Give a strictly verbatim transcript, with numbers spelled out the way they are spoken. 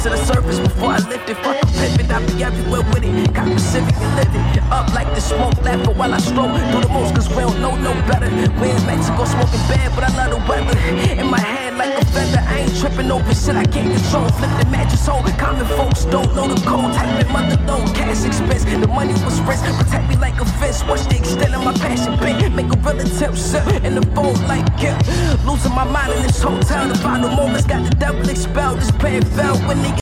to the surface before I lift it. Fuck a pivot, I be everywhere with it. Got Pacific and living up like the smoke laughing while I stroll through the most, cause we don't know no better. We in Mexico smoking bad, but I love the weather. In my head like a feather, I ain't tripping over shit I can't control. Flip the mattress hole, common folks don't know the code. Type in mother load, cash expense, the money was risk. Protect me like a fist, watch the extent of my passion bit. Make a relative sip in the phone like yeah. Losing my mind in this hotel, the final moments got the devil expelled. This plan fell when niggas